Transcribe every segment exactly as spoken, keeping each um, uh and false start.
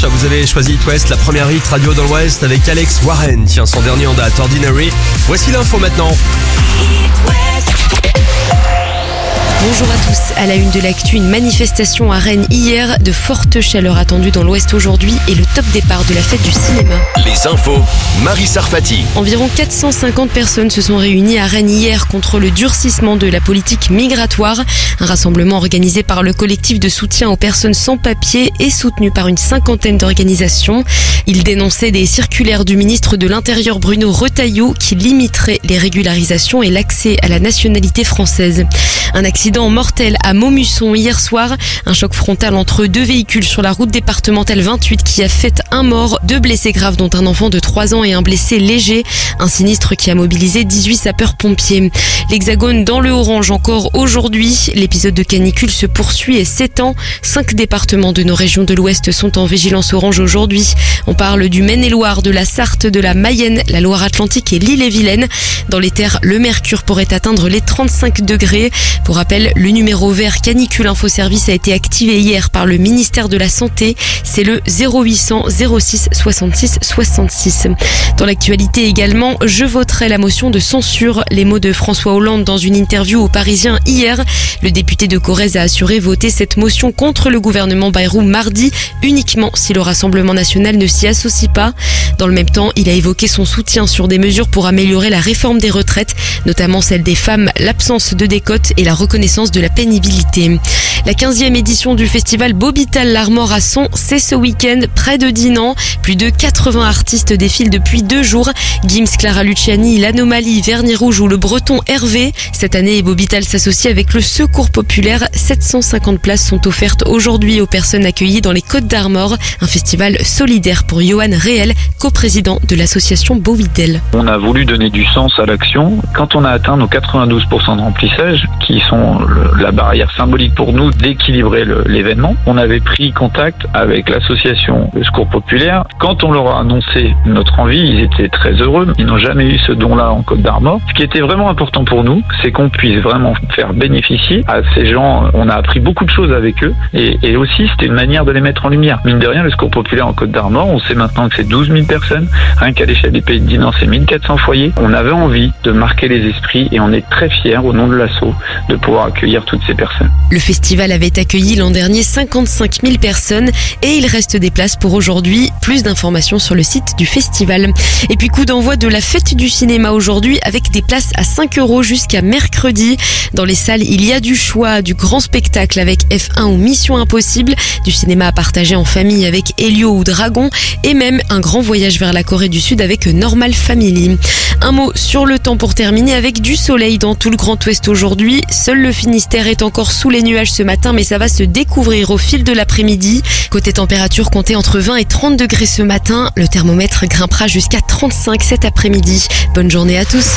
dimanche, vous avez choisi It West, la première hit radio dans l'Ouest avec Alex Warren. Tiens, son dernier en date, Ordinary. Voici l'info maintenant. Bonjour à tous. À la une de l'actu, une manifestation à Rennes hier, de fortes chaleurs attendues dans l'Ouest aujourd'hui et le top départ de la fête du cinéma. Les infos, Marie Sarfati. Environ quatre cent cinquante personnes se sont réunies à Rennes hier contre le durcissement de la politique migratoire. Un rassemblement organisé par le collectif de soutien aux personnes sans papier et soutenu par une cinquantaine d'organisations. Il dénonçait des circulaires du ministre de l'Intérieur Bruno Retailleau qui limiteraient les régularisations et l'accès à la nationalité française. Un accident mortel à Maumusson hier soir. Un choc frontal entre deux véhicules sur la route départementale vingt-huit qui a fait un mort, deux blessés graves dont un enfant de trois ans et un blessé léger. Un sinistre qui a mobilisé dix-huit sapeurs-pompiers. L'Hexagone dans le orange encore aujourd'hui. L'épisode de canicule se poursuit et s'étend. Cinq départements de nos régions de l'Ouest sont en vigilance orange aujourd'hui. On parle du Maine-et-Loire, de la Sarthe, de la Mayenne, la Loire-Atlantique et l'Île-et-Vilaine. Dans les terres, le mercure pourrait atteindre les trente-cinq degrés. Pour rappel, le numéro vert canicule infoservice a été activé hier par le ministère de la Santé. C'est le zéro huit cents zéro six soixante-six soixante-six. Dans l'actualité également, je voterai la motion de censure. Les mots de François Hollande dans une interview aux Parisiens hier. Le député de Corrèze a assuré voter cette motion contre le gouvernement Bayrou mardi, uniquement si le Rassemblement national ne s'y associe pas. Dans le même temps, il a évoqué son soutien sur des mesures pour améliorer la réforme des retraites, notamment celle des femmes, l'absence de décote et la reconnaissance de la pénibilité. La quinzième édition du festival Bobital l'Armor à Sens, c'est ce week-end près de Dinan. Plus de quatre-vingts artistes défilent depuis deux jours. Gims, Clara Luciani, l'Anomalie, Vernis Rouge ou le Breton Hervé. Cette année, Bobital s'associe avec le Secours Populaire. sept cent cinquante places sont offertes aujourd'hui aux personnes accueillies dans les Côtes d'Armor. Un festival solidaire pour Johan Réel, coprésident de l'association Bobital. On a voulu donner du sens à l'action. Quand on a atteint nos quatre-vingt-douze pour cent de remplissage, qui sont le, la barrière symbolique pour nous d'équilibrer le, l'événement, on avait pris contact avec l'association Le Secours Populaire. Quand on leur a annoncé notre envie, ils étaient très heureux. Ils n'ont jamais eu ce don-là en Côte d'Armor. Ce qui était vraiment important pour nous, c'est qu'on puisse vraiment faire bénéficier à ces gens. On a appris beaucoup de choses avec eux et, et aussi c'était une manière de les mettre en lumière. Mine de rien, le Secours Populaire en Côte d'Armor, on sait maintenant que c'est douze mille personnes. Rien qu'à l'échelle des Pays de Dinan, c'est mille quatre cents foyers. On avait envie de marquer les esprits et on est très fiers au nom de l'asso de pouvoir accueillir toutes ces personnes. Le festival avait accueilli l'an dernier cinquante-cinq mille personnes et il reste des places pour aujourd'hui. Plus d'informations sur le site du festival. Et puis coup d'envoi de la fête du cinéma aujourd'hui avec des places à cinq euros jusqu'à mercredi. Dans les salles, il y a du choix, du grand spectacle avec F un ou Mission Impossible, du cinéma à partager en famille avec Elio ou Dragon et même un grand voyage vers la Corée du Sud avec Normal Family. Un mot sur le temps pour terminer avec du soleil dans tout le Grand Ouest aujourd'hui. Seul le Finistère est encore sous les nuages ce matin, mais ça va se découvrir au fil de l'après-midi. Côté température, comptez entre vingt et trente degrés ce matin. Le thermomètre grimpera jusqu'à trente-cinq cet après-midi. Bonne journée à tous.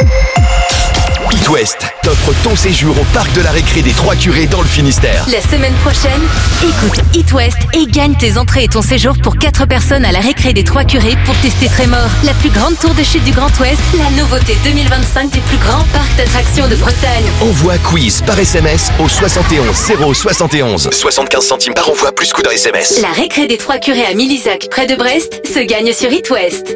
It West t'offre ton séjour au parc de la récré des Trois Curés dans le Finistère. La semaine prochaine, écoute It West et gagne tes entrées et ton séjour pour quatre personnes à la récré des Trois Curés pour tester Trémor, la plus grande tour de chute du Grand Ouest, la nouveauté deux mille vingt-cinq des plus grands parcs d'attractions de Bretagne. Envoie quiz par S M S au soixante et onze zéro soixante et onze. soixante-quinze centimes par envoi plus coût d'un S M S. La récré des Trois Curés à Milizac, près de Brest, se gagne sur It West.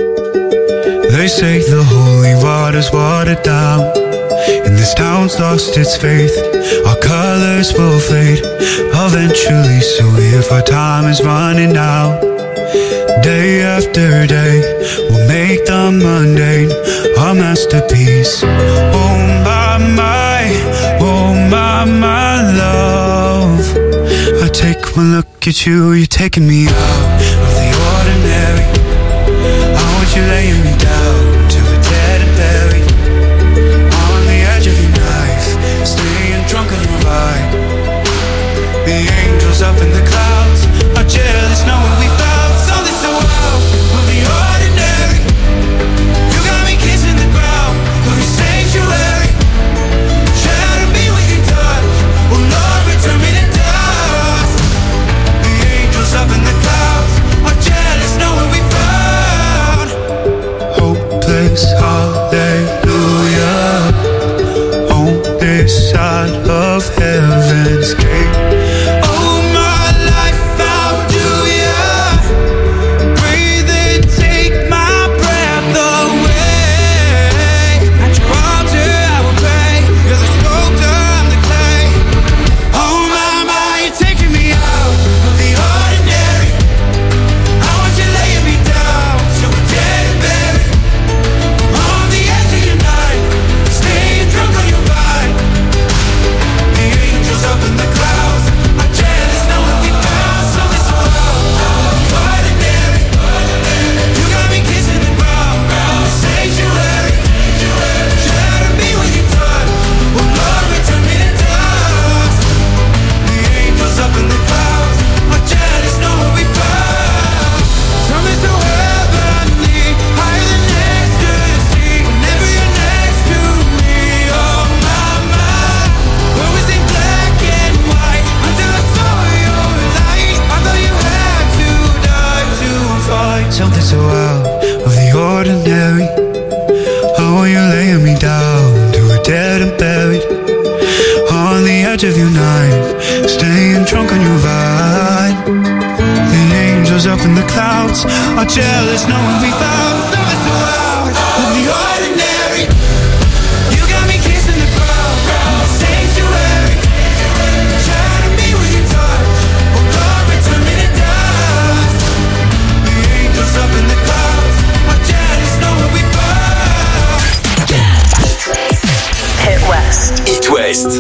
They say the holy water's watered down, and this town's lost its faith. Our colors will fade eventually, so if our time is running out, day after day, we'll make the mundane our masterpiece. Oh my, my, oh my, my love, I take one look at you, you're taking me out of the ordinary. I want you laying me down to a dead and buried, on the edge of your knife, staying drunk on the ride. The angels up in the clouds are jealous knowing we found something so out of the ordinary. You got me kissing the ground of your sanctuary. Shatter me with your touch, oh Lord, return me to dust. The angels up in the clouds are jealous knowing we found hopeless hallelujah on this side of heaven's gate. Oh my life, how do ya? edge of your night, staying drunk on your vibe. The angels up in the clouds are jealous knowing we found something so out of the ordinary. You got me kissing the ground, sanctuary. Trying to be with your touch, oh Lord, return me to dust. The angels up in the clouds are jealous knowing we found. Hit West. Hit West.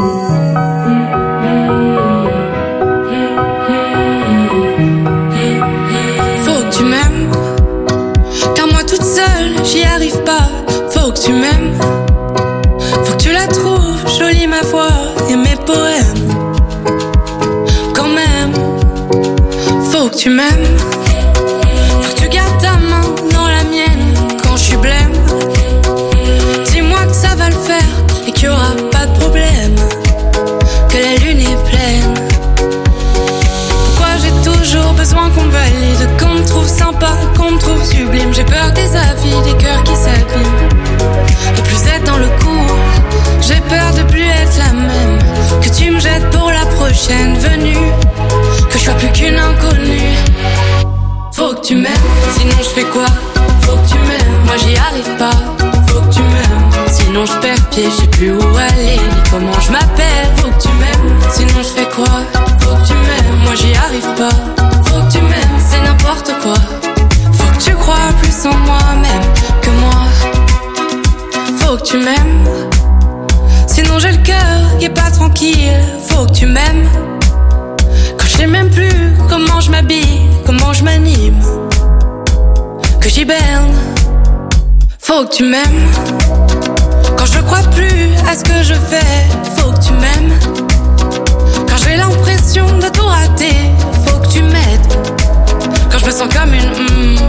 J'y arrive pas, faut que tu m'aimes. Faut que tu la trouves, jolie ma voix et mes poèmes. Quand même, faut que tu m'aimes. Faut que tu gardes ta main dans la mienne quand je suis blême. Dis-moi que ça va le faire et qu'il y aura pas de problème. Que la lune est pleine. Pourquoi j'ai toujours besoin qu'on me valide, qu'on me trouve sympa, qu'on me trouve sublime. J'ai peur des avis, des cœurs qui s'abîment, de plus être dans le coup. J'ai peur de plus être la même, que tu me jettes pour la prochaine venue, que je sois plus qu'une inconnue. Faut que tu m'aimes, sinon je fais quoi? Faut que tu m'aimes, moi j'y arrive pas. Faut que tu m'aimes, sinon je perds pied, je sais plus où aller, ni comment je m'appelle. Faut que tu m'aimes, sinon je fais quoi? Faut que tu m'aimes, moi j'y arrive pas. Faut que tu m'aimes, c'est n'importe quoi. Faut que tu crois plus en moi-même que moi. Faut que tu m'aimes, sinon j'ai le cœur qui est pas tranquille. Faut que tu m'aimes, quand je sais même plus comment je m'habille, comment je m'anime, que j'hiberne. Faut que tu m'aimes, quand je crois plus à ce que je fais. Faut que tu m'aimes, quand j'ai l'impression de tout rater. Faut que tu m'aides, quand je me sens comme une mm.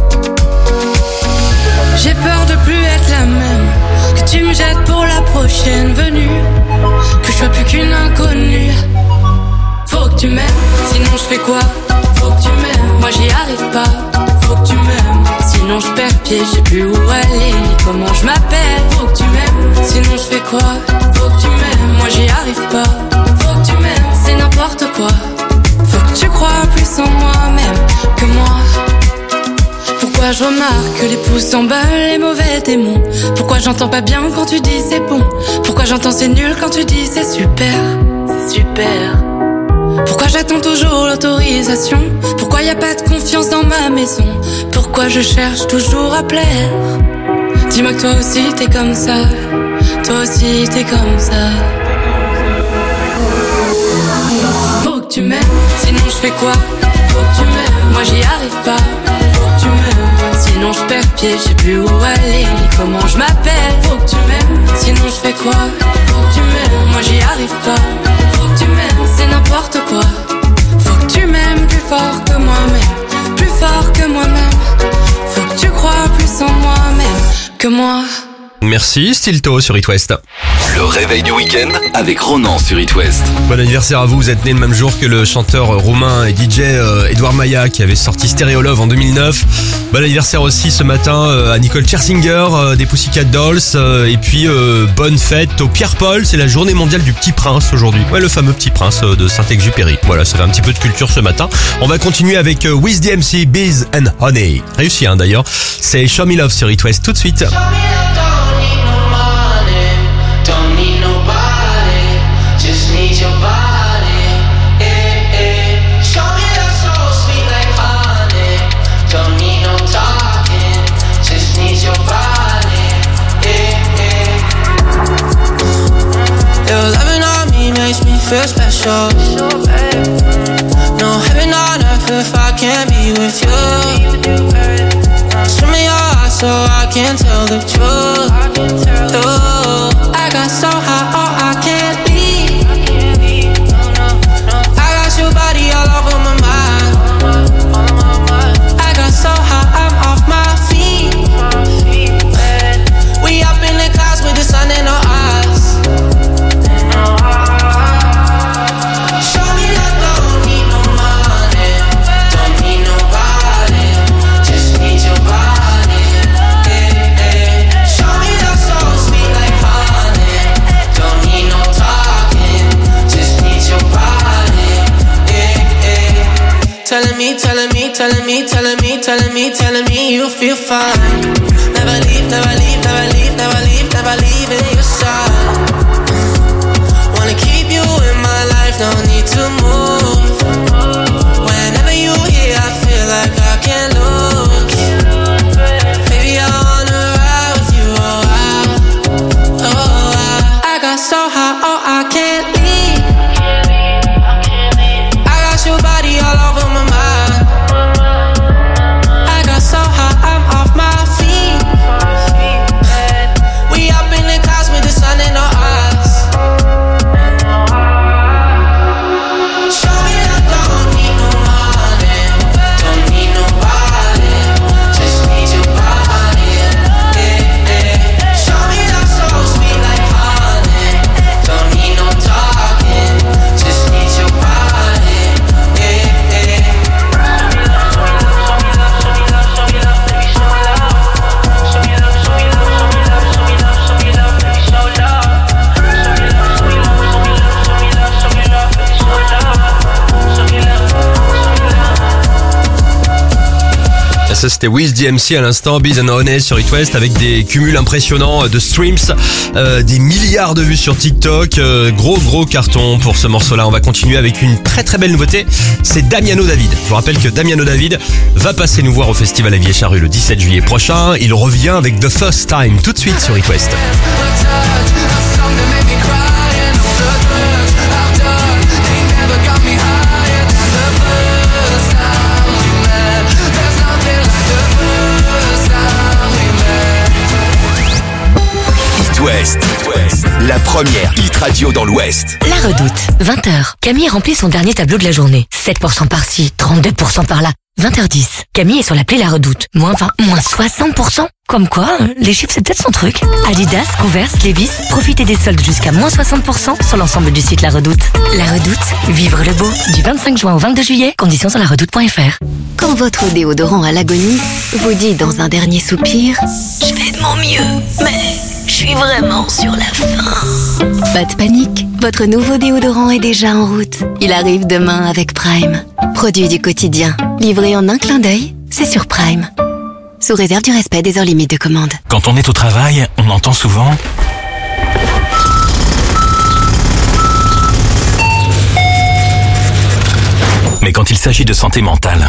J'ai peur de plus être la même, que tu me jettes pour la prochaine venue, que je sois plus qu'une inconnue. Faut que tu m'aimes, sinon je fais quoi? Faut que tu m'aimes, moi j'y arrive pas. Faut que tu m'aimes, sinon je perds pied, je sais plus où aller, ni comment je m'appelle. Faut que tu m'aimes, sinon je fais quoi? Faut que tu m'aimes, moi j'y arrive pas. Faut que tu m'aimes, c'est n'importe quoi. Faut que tu crois plus en moi-même que moi. Pourquoi je remarque que les pouces s'emballent, les mauvais démons? Pourquoi j'entends pas bien quand tu dis c'est bon? Pourquoi j'entends c'est nul quand tu dis c'est super? C'est super. Pourquoi j'attends toujours l'autorisation? Pourquoi y a pas de confiance dans ma maison? Pourquoi je cherche toujours à plaire? Dis-moi que toi aussi t'es comme ça. Toi aussi t'es comme ça. Faut que tu m'aimes, sinon je fais quoi? Faut que tu m'aimes, moi j'y arrive pas. Faut que tu m'aimes, sinon je perds pied, je sais plus où aller, ni comment je m'appelle. Faut que tu m'aimes, sinon je fais quoi? Faut que tu m'aimes, moi j'y arrive pas. Faut que tu m'aimes, c'est n'importe quoi. Faut que tu m'aimes plus fort que moi-même, plus fort que moi-même. Faut que tu crois plus en moi-même que moi. Merci Stilto sur It West. Le réveil du week-end avec Ronan sur It West. Bon anniversaire à vous, vous êtes né le même jour que le chanteur roumain et D J euh, Edouard Maia qui avait sorti Stereo Love en deux mille neuf. Bon anniversaire aussi ce matin euh, à Nicole Scherzinger euh, des Pussycat Dolls euh, et puis euh, bonne fête au Pierre-Paul, c'est la journée mondiale du Petit Prince aujourd'hui. Ouais, le fameux Petit Prince euh, de Saint-Exupéry. Voilà, ça fait un petit peu de culture ce matin. On va continuer avec euh, Wiz D M C, Bees and Honey. Réussi hein d'ailleurs. C'est Show Me Love sur It West tout de suite. Feel special. No heaven on earth if I can't be with you. Show me your eyes so I can tell the truth. Ooh, I got so high, oh I can't leave. I got your body all over my mind. I got so high, I'm off my feet. We up in the clouds with the sun in our eyes. Don't telling me, telling me, telling me, telling me, telling me, telling me you feel fine. Never leave, never leave, never leave, never leave, never leave in your side. Wanna keep you in my life, no need to move. Whenever you here, I feel like I can't lose. Baby, I wanna ride with you, oh wow, oh wow. I got so high, oh I can't leave. I got your body all over my mind. I got so high, I'm off my feet. We up in the clouds with the sun in our eyes. Show me I don't need no money, don't need nobody, just need your body. Yeah, yeah. Show me that so sweet like honey, don't need no talking, just need your body. Yeah, yeah. Ça c'était Wiz D M C à l'instant, Biz and Honey sur It West avec des cumuls impressionnants de streams, euh, des milliards de vues sur TikTok, euh, gros gros carton pour ce morceau-là. On va continuer avec une très très belle nouveauté, c'est Damiano David. Je vous rappelle que Damiano David va passer nous voir au Festival à Vieux-Charrue le dix-sept juillet prochain. Il revient avec The First Time tout de suite sur It West. West, la première hit radio dans l'Ouest. La Redoute, vingt heures. Camille remplit son dernier tableau de la journée. sept pour cent par-ci, trente-deux pour cent par-là. vingt heures dix. Camille est sur l'appli La Redoute. Moins vingt, moins soixante pour cent. Comme quoi, les chiffres c'est peut-être son truc. Adidas, Converse, Levi's, profitez des soldes jusqu'à moins soixante pour cent sur l'ensemble du site La Redoute. La Redoute, vivre le beau. Du vingt-cinq juin au vingt-deux juillet, conditions sur la redoute point f r. Quand votre déodorant à l'agonie vous dit dans un dernier soupir « Je fais de mon mieux, mais je suis vraiment sur la fin ». Pas de panique, votre nouveau déodorant est déjà en route. Il arrive demain avec Prime. Produit du quotidien, livré en un clin d'œil, c'est sur Prime. Sous réserve du respect des heures limites de commande. Quand on est au travail, on entend souvent... Mais quand il s'agit de santé mentale,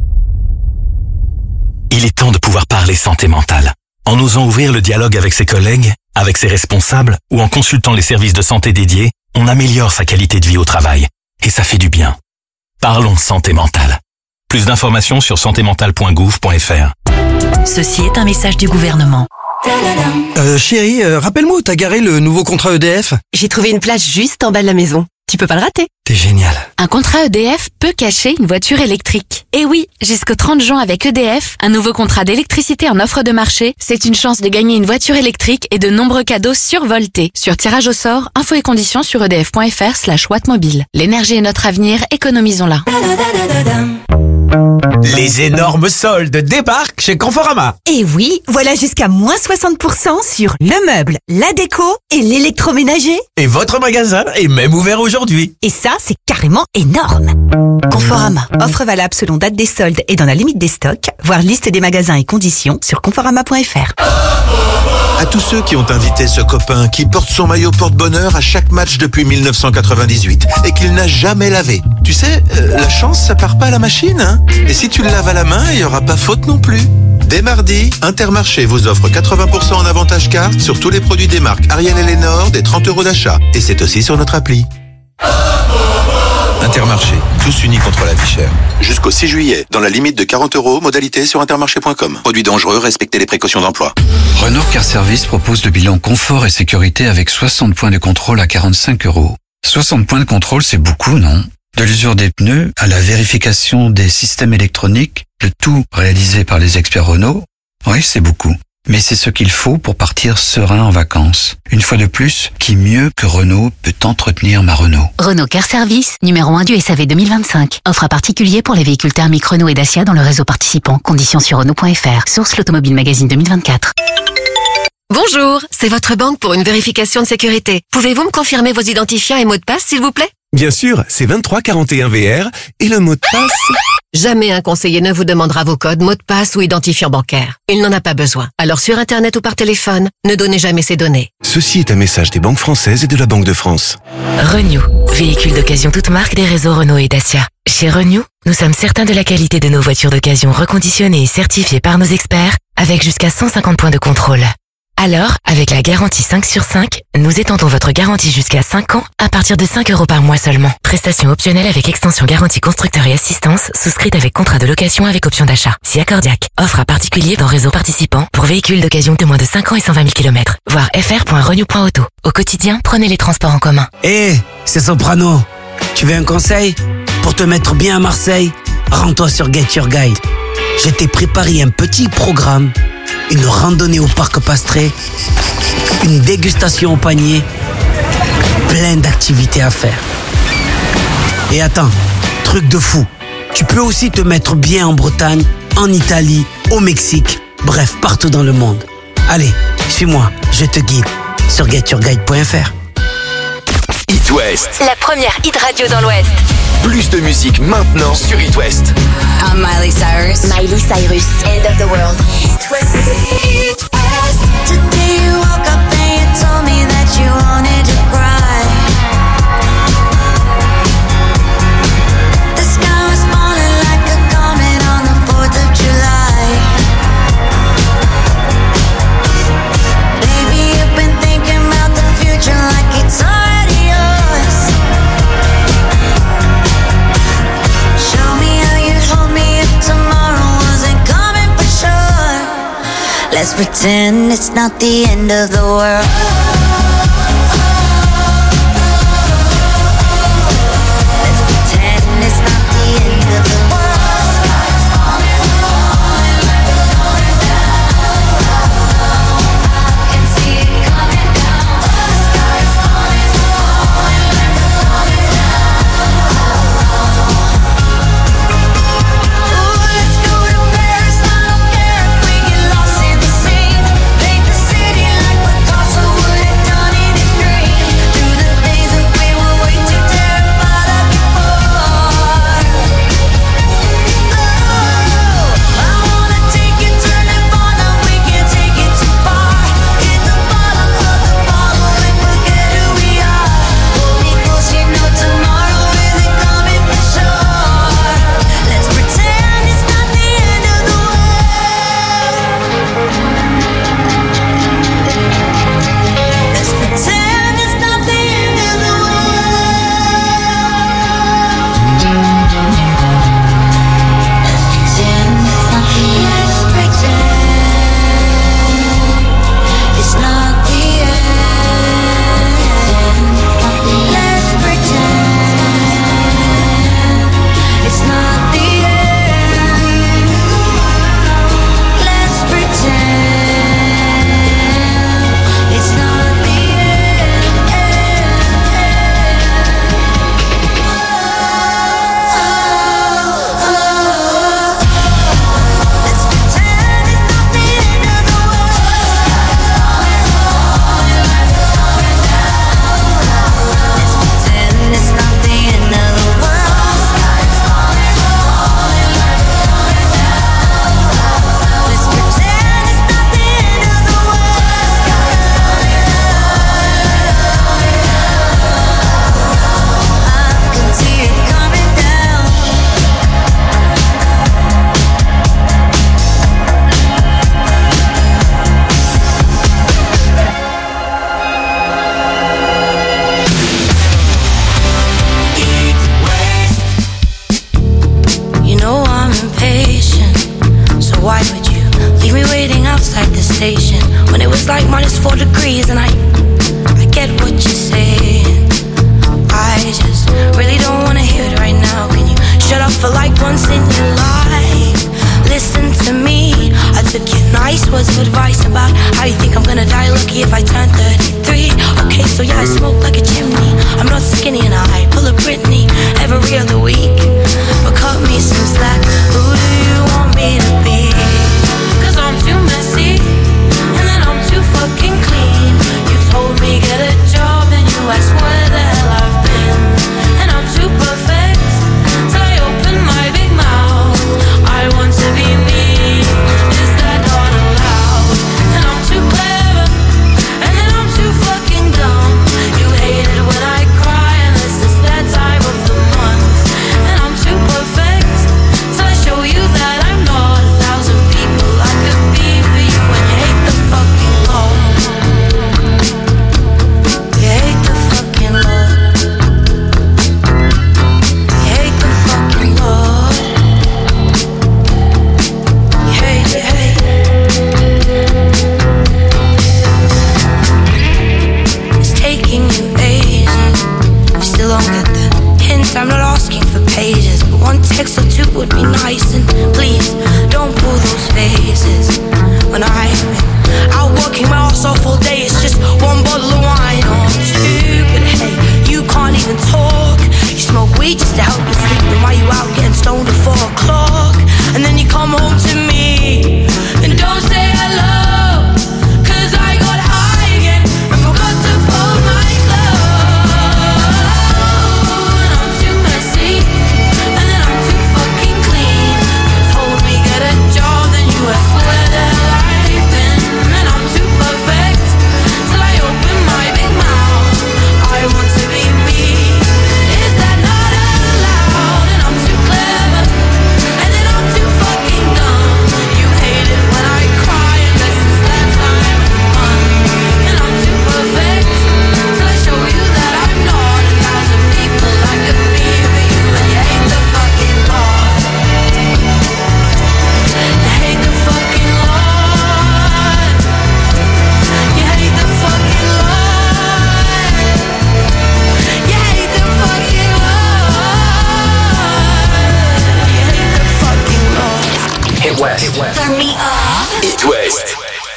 il est temps de pouvoir parler santé mentale. En osant ouvrir le dialogue avec ses collègues, avec ses responsables ou en consultant les services de santé dédiés, on améliore sa qualité de vie au travail. Et ça fait du bien. Parlons santé mentale. Plus d'informations sur santé mentale point gouv point f r. Ceci est un message du gouvernement. Euh, chérie, euh, rappelle-moi où t'as garé le nouveau contrat E D F. J'ai trouvé une place juste en bas de la maison. Tu peux pas le rater. T'es génial. Un contrat E D F peut cacher une voiture électrique. Et oui, jusqu'au trente juin avec E D F, un nouveau contrat d'électricité en offre de marché, c'est une chance de gagner une voiture électrique et de nombreux cadeaux survoltés. Sur tirage au sort, infos et conditions sur edf point f r slash wattmobile. L'énergie est notre avenir, économisons-la. Les énormes soldes débarquent chez Conforama. Et oui, voilà jusqu'à moins soixante pour cent sur le meuble, la déco et l'électroménager. Et votre magasin est même ouvert aujourd'hui. Et ça, c'est carrément énorme. Conforama, offre valable selon date des soldes et dans la limite des stocks. Voir liste des magasins et conditions sur conforama point f r. À tous ceux qui ont invité ce copain qui porte son maillot porte-bonheur à chaque match depuis mille neuf cent quatre-vingt-dix-huit et qu'il n'a jamais lavé. Tu sais, euh, la chance, ça part pas à la machine, hein. Et si tu le laves à la main, il n'y aura pas faute non plus. Dès mardi, Intermarché vous offre quatre-vingts pour cent en avantage carte sur tous les produits des marques Ariel et Lénore des trente euros d'achat. Et c'est aussi sur notre appli. Intermarché, tous unis contre la vie chère. Jusqu'au six juillet, dans la limite de quarante euros, modalité sur intermarché point com. Produits dangereux, respectez les précautions d'emploi. Renault Car Service propose le bilan confort et sécurité avec soixante points de contrôle à quarante-cinq euros. soixante points de contrôle, c'est beaucoup, non? De l'usure des pneus à la vérification des systèmes électroniques, le tout réalisé par les experts Renault. Oui, c'est beaucoup. Mais c'est ce qu'il faut pour partir serein en vacances. Une fois de plus, qui mieux que Renault peut entretenir ma Renault? Renault Car Service, numéro un du S A V deux mille vingt-cinq. Offre à particulier pour les véhicules thermiques Renault et Dacia dans le réseau participant. Conditions sur Renault point f r. Source l'Automobile Magazine deux mille vingt-quatre. Bonjour, c'est votre banque pour une vérification de sécurité. Pouvez-vous me confirmer vos identifiants et mots de passe, s'il vous plaît? Bien sûr, c'est vingt-trois quarante et un V R et le mot de passe... Jamais un conseiller ne vous demandera vos codes, mots de passe ou identifiant bancaire. Il n'en a pas besoin. Alors sur Internet ou par téléphone, ne donnez jamais ces données. Ceci est un message des banques françaises et de la Banque de France. Renew, véhicule d'occasion toute marque des réseaux Renault et Dacia. Chez Renew, nous sommes certains de la qualité de nos voitures d'occasion reconditionnées et certifiées par nos experts, avec jusqu'à cent cinquante points de contrôle. Alors, avec la garantie cinq sur cinq, nous étendons votre garantie jusqu'à cinq ans à partir de cinq euros par mois seulement. Prestation optionnelle avec extension garantie constructeur et assistance, souscrite avec contrat de location avec option d'achat. Si accordiaque. Offre à particulier dans réseau participant pour véhicules d'occasion de moins de cinq ans et cent vingt mille kilomètres. Voir f r point renew point auto. Au quotidien, prenez les transports en commun. Hé, hey, c'est Soprano. Tu veux un conseil? Pour te mettre bien à Marseille, rends-toi sur Get Your Guide. Je t'ai préparé un petit programme, une randonnée au parc Pastré, une dégustation au panier, plein d'activités à faire. Et attends, truc de fou, tu peux aussi te mettre bien en Bretagne, en Italie, au Mexique, bref, partout dans le monde. Allez, suis-moi, je te guide sur get your guide point f r. It West. La première hit radio dans l'Ouest. Plus de musique maintenant sur It West. I'm Miley Cyrus. Miley Cyrus. End of the world. It West. It West. Today you woke up and you told me that you wanted to cry. The sky was falling like a comet on the fourth of July. Baby, you've been thinking about the future like it's already yours. Show me how you'd hold me if tomorrow wasn't coming for sure. Let's pretend it's not the end of the world. Let's pretend it's not the end of the world. I can see it coming down. The sky is falling, falling, falling down. Ooh, let's go to Paris. I don't care if we get lost in the scene. Paint the city like Picasso would have done in his dream. Through the days that we were way too terrified of before. Oh, I wanna take you to Nirvana. We can't take it too far. Hit the bottom of the bottle and forget who we are. Hold me close, you know tomorrow isn't coming for sure. Let's pretend it's not the end of the world. Let's pretend it's not the end of the world. Let's pretend it's not the end. Let's pretend it's not the end. Let's pretend it's not the Pretend it's not the end of the world. Let's pretend it's not the end of the world. I can see it coming down. You know I'm impatient, so why would you leave me waiting outside the station when it was like minus four degrees? And I, I get what you're saying. I just really don't wanna hear it right now. Can you shut up for like once in your life? Listen to me. I took your nice words of advice about how you think I'm gonna die lucky if I turn thirty-three. Okay, so yeah, I smoke like a chimney. I'm not skinny and I pull a Britney every other week. But cut me some slack. Who do you want me to be? Cause I'm too messy and then I'm too fucking clean. You told don't get the hint. I'm not asking for pages, but one text or two would be nice. And please, don't pull those faces when I'm out working my ass off all day. It's just one bottle of wine or two. But hey, you can't even talk. You smoke weed just to help you sleep. Then why you out getting stoned at four o'clock? And then you come home to me and don't say hello, 'cause I got high again and forgot to fold my clothes. And I'm too messy, and then I'm too fucking clean. You told me get a job, then you asked where the hell I've been. And I'm too perfect till I open my big mouth. I want to be me. Is that not allowed? And I'm too clever, and then I'm too fucking dumb. You hate it when I cry, and this is that time of month. And I'm too perfect till I show you that I'm not a thousand people I could be for you. And you hate the fucking lot. You hate the fucking lot. You hate the fucking lot. You hate the fucking lot. You hate the fucking lot. Hit West. Turn me up. Hit West.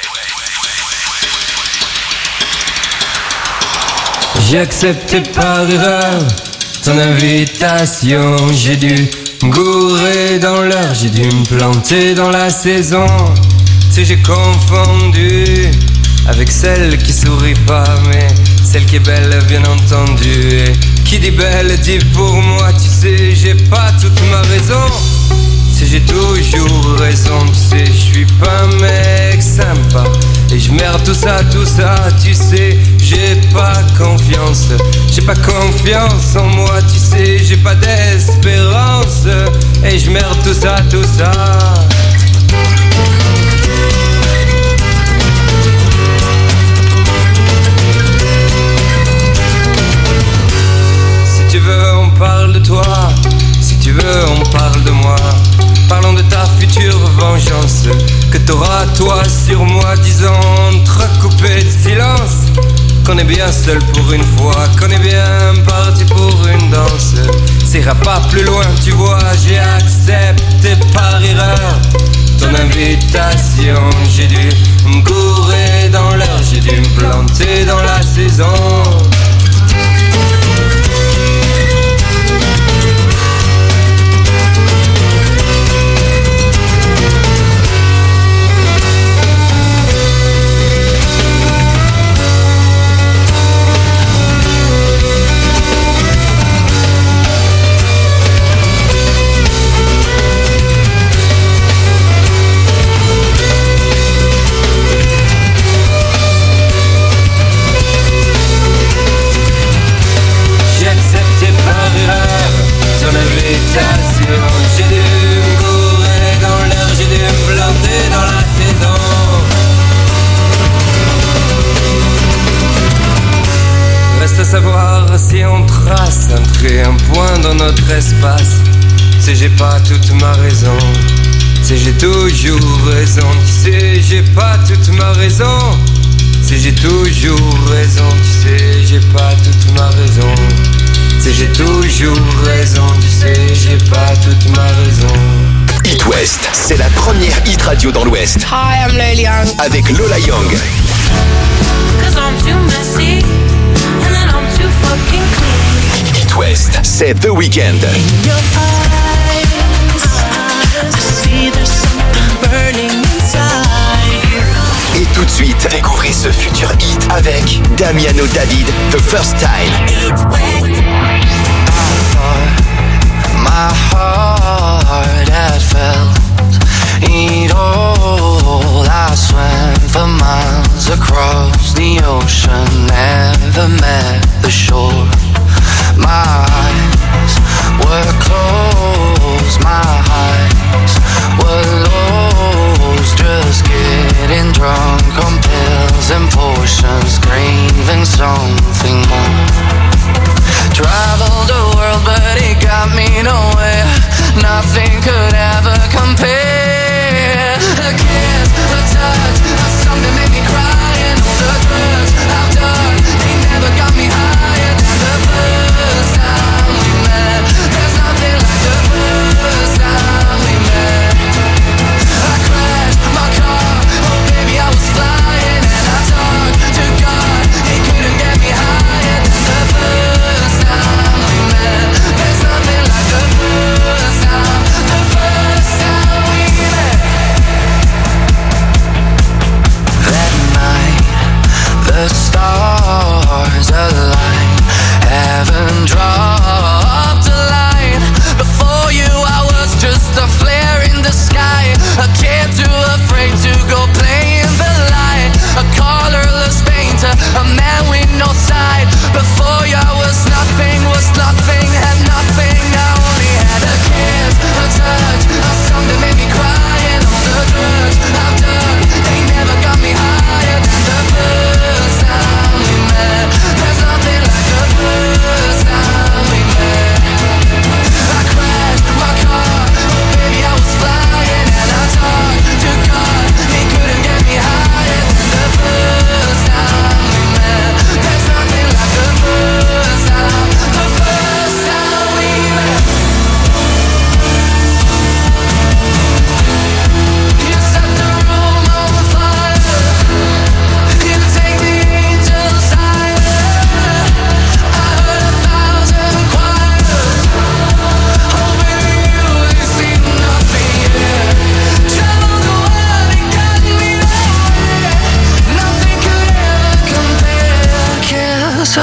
J'ai accepté par erreur ton invitation. J'ai dû me gourer dans l'heure, j'ai dû me planter dans la saison. Tu sais, j'ai confondu avec celle qui sourit pas, mais celle qui est belle, bien entendu. Et qui dit belle dit pour moi, tu sais, j'ai pas toute ma raison. Tu sais, j'ai toujours raison, tu sais, je suis pas un mec sympa. Et je merde tout ça, tout ça, tu sais, j'ai pas confiance. J'ai pas confiance en moi, tu sais, j'ai pas d'espérance. Et je merde tout ça, tout ça. Si tu veux, on parle de toi. Si tu veux, on parle de moi. Parlons de ta future vengeance que t'auras toi sur moi, disant entrecoupé de silence qu'on est bien seul pour une fois, qu'on est bien parti pour une danse. Ça ira pas plus loin, tu vois, j'ai accepté par erreur ton invitation. J'ai dû me gourer dans l'heure, j'ai dû me planter dans la saison. J'ai dû me gourer dans l'heure, j'ai dû me planter dans la saison. Reste à savoir si on trace un trait, un point dans notre espace. Tu sais, j'ai pas toute ma raison. Tu sais, j'ai toujours raison. Tu sais, j'ai pas toute ma raison. Tu sais, j'ai toujours raison. Tu sais, j'ai pas toute ma raison. Tu sais, j'ai toujours raison, tu sais, j'ai pas toute ma raison. Hit West, c'est la première hit radio dans l'Ouest. Hi, I'm Lola Young. Avec Lola Young. 'Cause I'm too messy, and then I'm too fucking clean. Hit West, c'est The Weeknd. In your eyes, I see there's something burning inside. Et tout de suite, découvrez ce futur hit avec Damiano David, The First Time. Hit West. My heart had felt it all. I swam for miles across the ocean, never met the shore. My eyes were closed, my eyes were lost, just getting drunk on pills and potions, craving something more.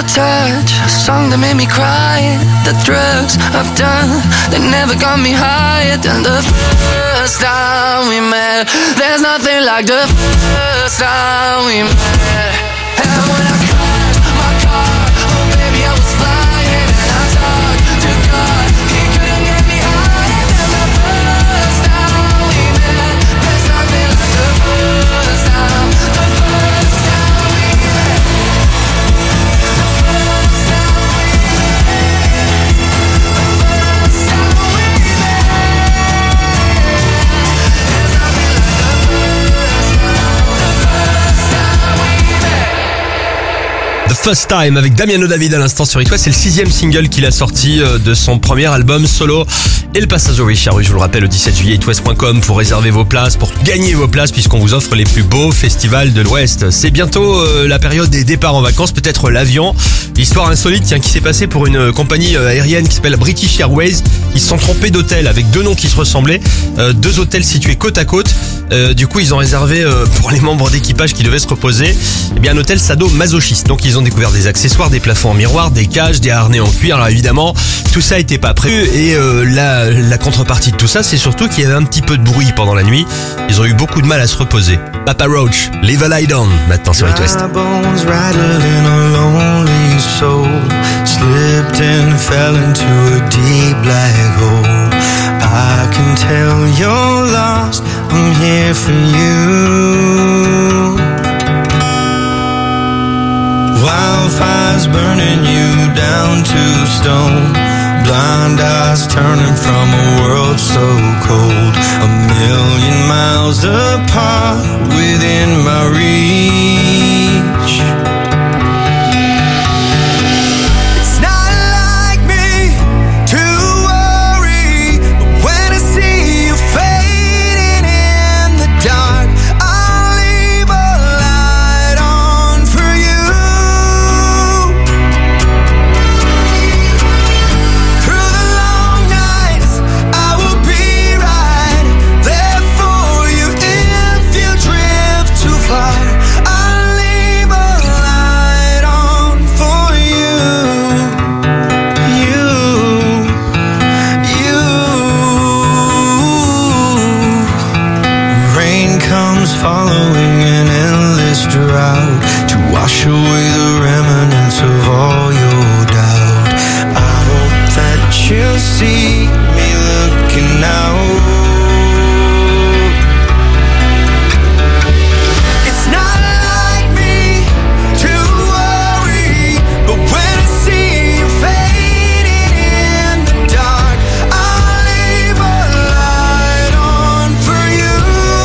touch, a song that made me cry. The drugs I've done, they never got me higher than the first time we met. There's nothing like the first time we met. And when I crashed my car, oh baby I was flying, and I talked to God, he couldn't get me higher than the first time we met. There's nothing like the first time, the first time we met. The first time we met. The first time we met. There's nothing like the first time, the first time we met. The First Time avec Damiano David à l'instant sur It West. C'est le sixième single qu'il a sorti de son premier album solo. Et le passage au Richard, je vous le rappelle, le dix-sept juillet, itwest point com pour réserver vos places, pour gagner vos places, puisqu'on vous offre les plus beaux festivals de l'Ouest. C'est bientôt euh, la période des départs en vacances, peut-être l'avion. Histoire insolite, tiens, qui s'est passée pour une compagnie aérienne qui s'appelle British Airways. Ils se sont trompés d'hôtel avec deux noms qui se ressemblaient, euh, deux hôtels situés côte à côte. Euh, du coup, ils ont réservé euh, pour les membres d'équipage qui devaient se reposer, eh bien un hôtel sadomasochiste. Donc ils ont découvert des accessoires, des plafonds en miroir, des cages, des harnais en cuir. Alors évidemment, tout ça n'était pas prévu. Et euh, la, la contrepartie de tout ça, c'est surtout qu'il y avait un petit peu de bruit pendant la nuit. Ils ont eu beaucoup de mal à se reposer. Papa Roach, Leave a Lie Down, maintenant sur It West. My bones rattled in a lonely soul, slipped and fell into a deep black hole. I can tell you're lost, I'm here for you. Wildfires burning you down to stone, blind eyes turning from a world so cold, a million miles apart within my reach. It's not like me to worry, but when I see you fading in the dark, I'll leave a light on for you. Through the long nights, I will be right there for you. If you drift too far, I'll leave a light on for you. You, you. Rain comes following an endless drought to wash away the remnants of all your doubt. I hope that you'll see me looking out. It's not like me to worry, but when I see you fading in the dark, I'll leave a light on for you.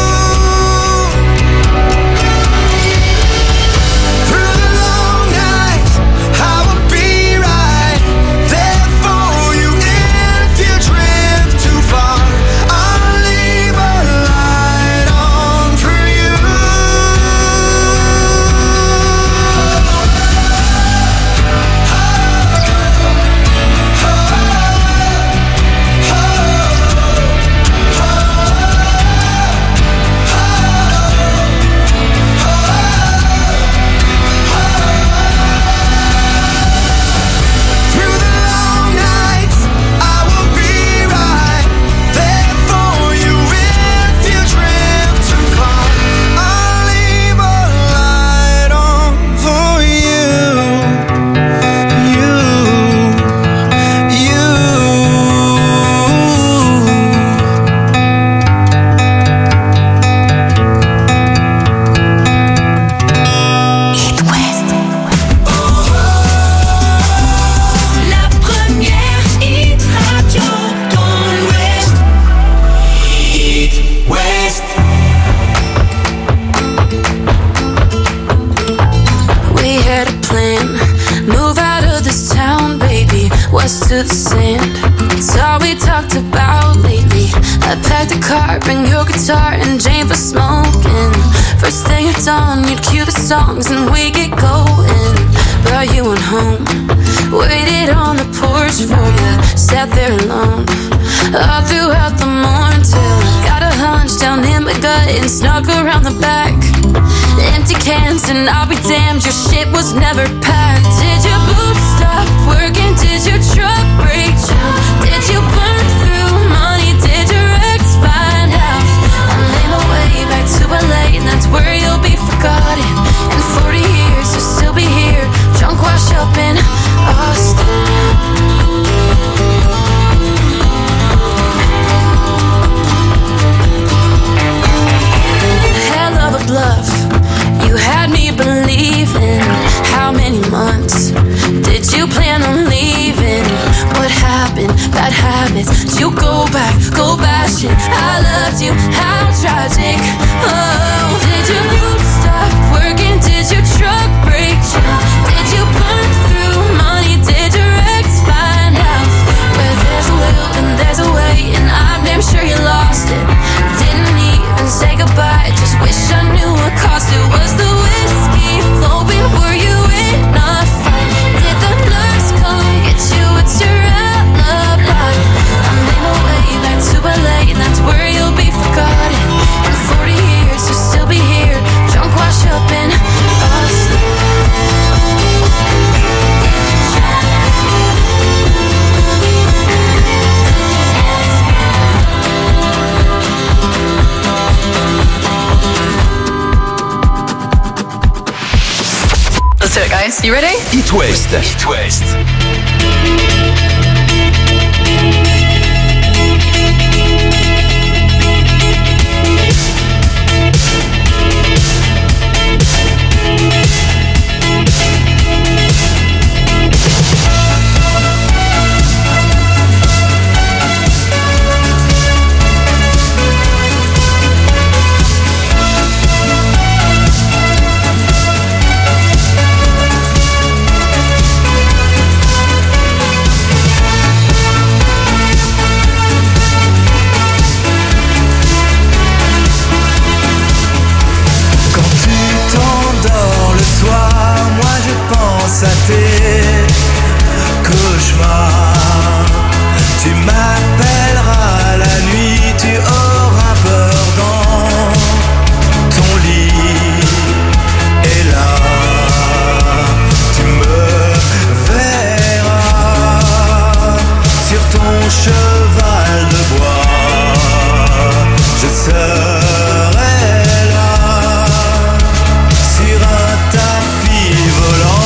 Through the long nights, I will be right there for you. If you drift too far, I'll leave a light on for you. Through the long nights, I will be right there for you. If you drift too far, I'll leave a light on for you. You, you. It West. La première hit radio dans l'Ouest. It West. We had a plan, move out of this town, baby, west to the sand. It's all we talked about lately. I packed a car, bring your guitar and Jane for smoking. First thing at dawn, you'd cue the songs and we get going. But you went home, waited on the porch for you, sat there alone all throughout the morning till I got a hunch down in my gut and snuck around the back. Empty cans and I'll be damned, your shit was never packed. Did you working? Did your truck break down? Did you burn through money? Did your ex find out? I made my way back to L A, and that's where you'll be forgotten. In forty years you'll still be here, drunk, washed up in Austin. Hell of a bluff, you had me believing. How many months did you plan on leaving? What happened? Bad habits. Did you go back, go bashing? I loved you, how tragic. Oh, did your boot stop working? Did your truck break down? Did you burn through money? Did your ex find out? Where there's a will and there's a way, and I'm damn sure you lost it. Didn't even say goodbye, just wish I knew what cost it. Was the whiskey flowing? Were you in a fight? Did the nurse come get you? What's your alibi? I made my way back to L A, and that's where you'll be forgotten. In forty years you'll still be here, drunk, washed up in Austin. Let's do it, guys. You ready? It West. It West. À tes cauchemars, tu m'appelleras la nuit, tu auras peur dans ton lit, et là tu me verras sur ton cheval de bois. Je serai là sur un tapis volant.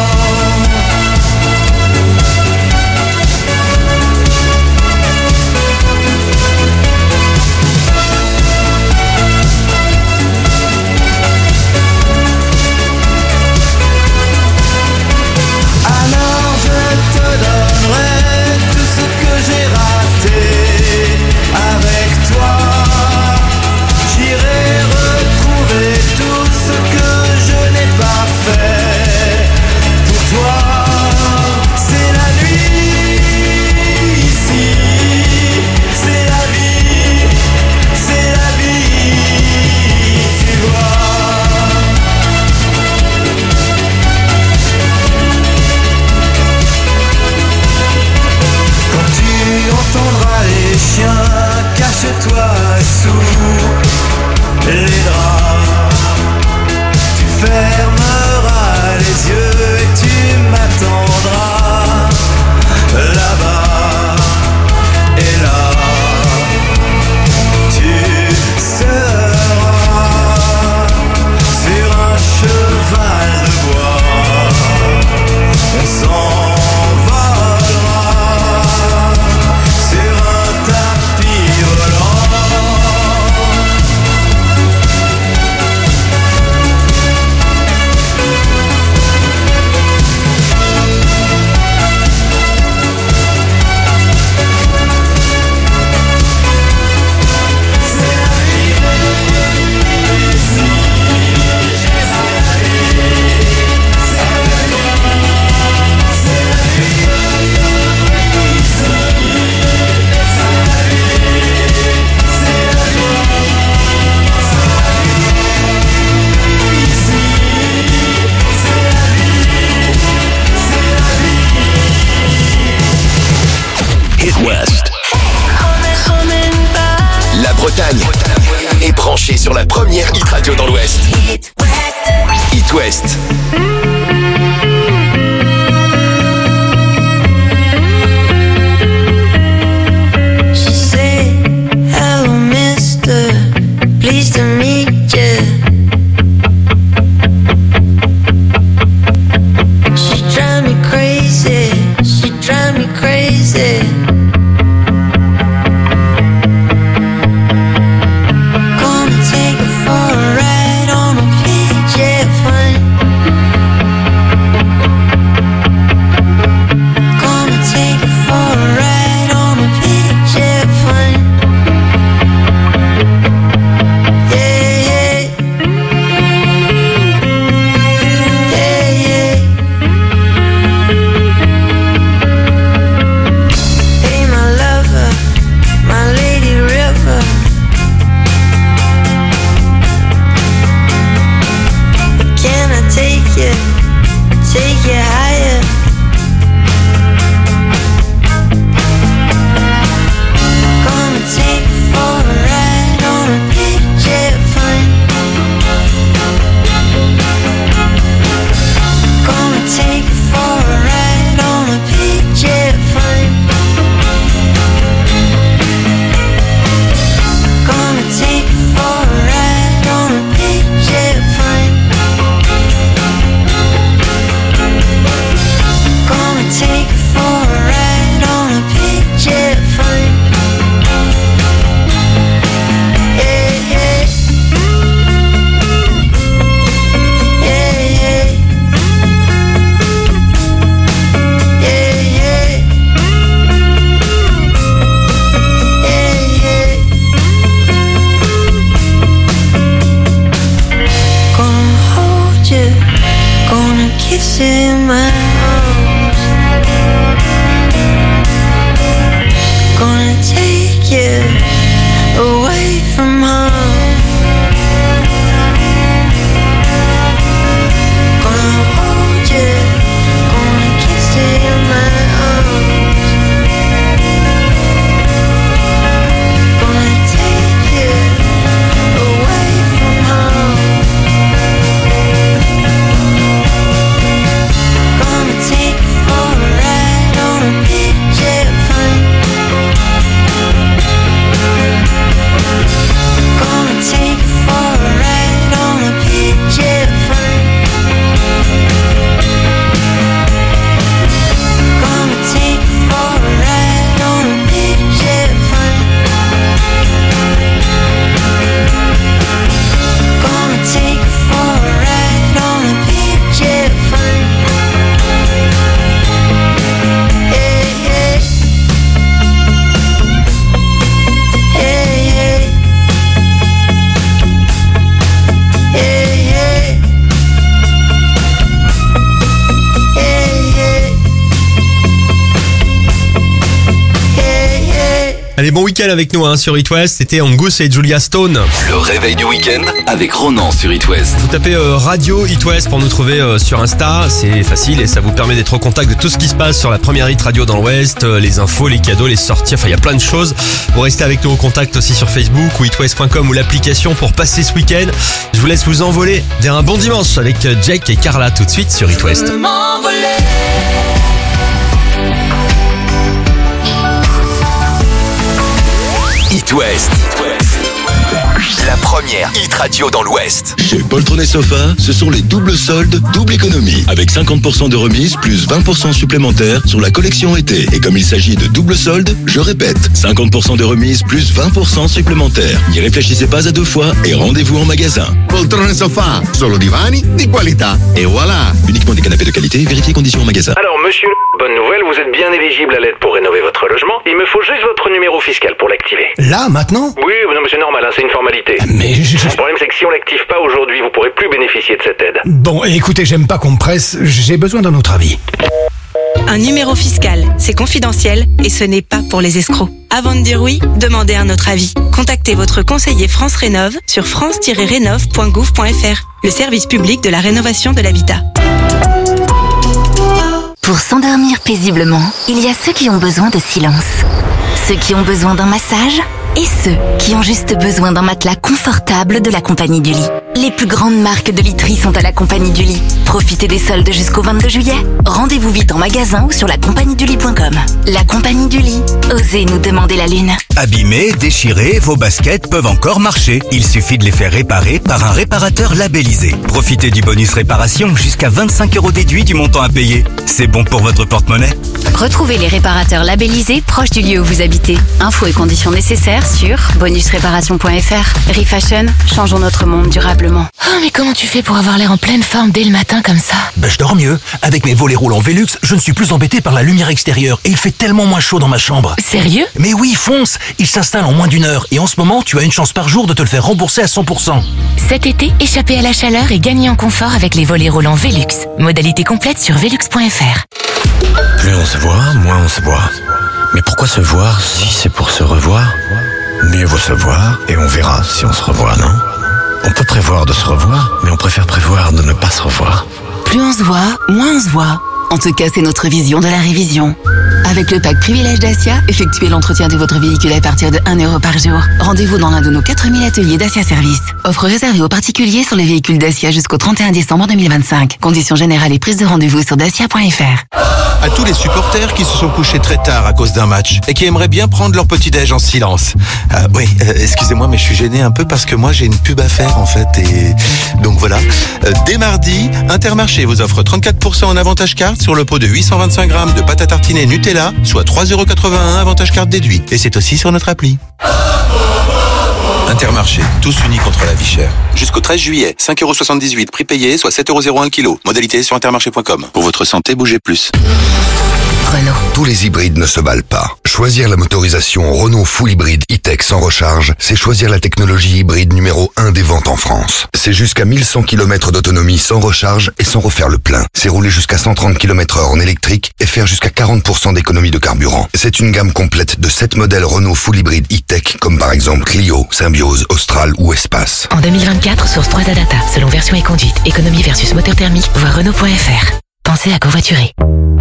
Cache-toi sous les draps, tu fermeras les yeux et tu m'attendras là-bas, et là tu seras sur un cheval de bois, on s'envolera sur un tapis volant. Bretagne est branché sur la première hit radio dans l'Ouest. Hit West. Hit West. away from home. Gonna hold you, gonna kiss you in my arms. Gonna take you away from home. Gonna take you for a ride on a big jet plane. Gonna take you for a ride on a big jet plane. Gonna take you for a ride on a big jet plane. Gonna take you for a ride on a big jet plane. Hey, hey. Hey, hey. Hey, hey. Hey, hey. Hey, hey. Allez, bon week-end avec nous hein, sur It West. C'était Angus et Julia Stone. Le réveil du week-end avec Ronan sur It West. Vous tapez euh, Radio It West pour nous trouver euh, sur Insta. C'est facile et ça vous permet d'être au contact de tout ce qui se passe sur la première hit radio dans l'Ouest. euh, Les infos, les cadeaux, les sorties. Enfin, il y a plein de choses. Vous restez avec nous au contact aussi sur Facebook ou itwest point com ou l'application pour passer ce week-end. Je vous laisse vous envoler vers un bon dimanche avec euh, Jake et Carla tout de suite sur It West. It West. La première hit radio dans l'Ouest. Chez Poltron et Sofa, ce sont les doubles soldes, double économie. Avec cinquante pour cent de remise plus vingt pour cent supplémentaires sur la collection été. Et comme il s'agit de double soldes, je répète, cinquante pour cent de remise plus vingt pour cent supplémentaires. N'y réfléchissez pas à deux fois et rendez-vous en magasin. Poltron et Sofa, solo divani di qualità. Et voilà. Uniquement des canapés de qualité, vérifiez conditions en magasin. Alors monsieur, bonne nouvelle, vous êtes bien éligible à l'aide pour rénover votre logement. Il me faut juste votre numéro fiscal pour l'activer. Là, maintenant? Oui, non mais c'est normal, hein, c'est une formalité. Mais je... Le problème c'est que si on l'active pas aujourd'hui, vous pourrez plus bénéficier de cette aide. Bon, écoutez, j'aime pas qu'on me presse, j'ai besoin d'un autre avis. Un numéro fiscal, c'est confidentiel et ce n'est pas pour les escrocs. Avant de dire oui, demandez un autre avis. Contactez votre conseiller France Rénov sur france tiret rénov point gouv point f r, le service public de la rénovation de l'habitat. Pour s'endormir paisiblement, il y a ceux qui ont besoin de silence, ceux qui ont besoin d'un massage et ceux qui ont juste besoin d'un matelas confortable de la Compagnie du Lit. Les plus grandes marques de literie sont à la Compagnie du Lit. Profitez des soldes jusqu'au vingt-deux juillet. Rendez-vous vite en magasin ou sur la compagnie du lit point com. La Compagnie du Lit. Osez nous demander la lune. Abîmés, déchirés, vos baskets peuvent encore marcher. Il suffit de les faire réparer par un réparateur labellisé. Profitez du bonus réparation jusqu'à vingt-cinq euros déduit du montant à payer. C'est bon pour votre porte-monnaie. Retrouvez les réparateurs labellisés proches du lieu où vous habitez. Infos et conditions nécessaires sur bonus réparation point f r. Refashion, changeons notre monde durablement. Oh, mais comment tu fais pour avoir l'air en pleine forme dès le matin comme ça? Ben, je dors mieux. Avec mes volets roulants Velux, je ne suis plus embêté par la lumière extérieure et il fait tellement moins chaud dans ma chambre. Sérieux? Mais oui, fonce! Il s'installe en moins d'une heure et en ce moment, tu as une chance par jour de te le faire rembourser à cent pour cent. Cet été, échappez à la chaleur et gagnez en confort avec les volets roulants Velux. Modalité complète sur velux point f r. Plus on se voit, moins on se voit. Mais pourquoi se voir si c'est pour se revoir? Mieux vaut se voir et on verra si on se revoit, non? On peut prévoir de se revoir, mais on préfère prévoir de ne pas se revoir. Plus on se voit, moins on se voit. En tout cas, c'est notre vision de la révision. Avec le pack Privilège Dacia, effectuez l'entretien de votre véhicule à partir de un euro par jour. Rendez-vous dans l'un de nos quatre mille ateliers Dacia Service. Offre réservée aux particuliers sur les véhicules Dacia jusqu'au trente et un décembre deux mille vingt-cinq. Conditions générales et prise de rendez-vous sur dacia point f r. À tous les supporters qui se sont couchés très tard à cause d'un match et qui aimeraient bien prendre leur petit-déj en silence. Euh, oui, euh, excusez-moi, mais je suis gêné un peu parce que moi j'ai une pub à faire en fait. Et donc voilà. Euh, dès mardi, Intermarché vous offre trente-quatre pour cent en avantage carte sur le pot de huit cent vingt-cinq grammes de pâte à tartiner Nutella, soit trois euros quatre-vingt-un avantage carte déduit. Et c'est aussi sur notre appli. Intermarché, tous unis contre la vie chère. Jusqu'au treize juillet, cinq euros soixante-dix-huit prix payé, soit sept euros zéro un le kilo. Modalité sur intermarché point com. Pour votre santé, bougez plus. Renault. Tous les hybrides ne se valent pas. Choisir la motorisation Renault Full Hybride E-Tech sans recharge, c'est choisir la technologie hybride numéro un des ventes en France. C'est jusqu'à mille cent kilomètres d'autonomie sans recharge et sans refaire le plein. C'est rouler jusqu'à cent trente kilomètres heure en électrique et faire jusqu'à quarante pour cent d'économie de carburant. C'est une gamme complète de sept modèles Renault Full Hybride E-Tech, comme par exemple Clio, Symbiose, Austral ou Espace. En deux mille vingt-quatre, source trois A Data, selon version et conduite, économie versus moteur thermique, voir Renault point F R. Pensez à covoiturer.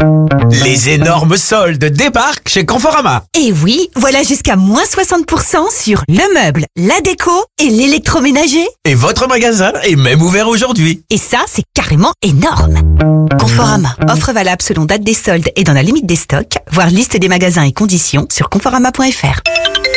Les énormes soldes débarquent chez Conforama. Et oui, voilà jusqu'à moins soixante pour cent sur le meuble, la déco et l'électroménager. Et votre magasin est même ouvert aujourd'hui. Et ça, c'est carrément énorme. Conforama, offre valable selon date des soldes et dans la limite des stocks. Voir liste des magasins et conditions sur conforama point F R.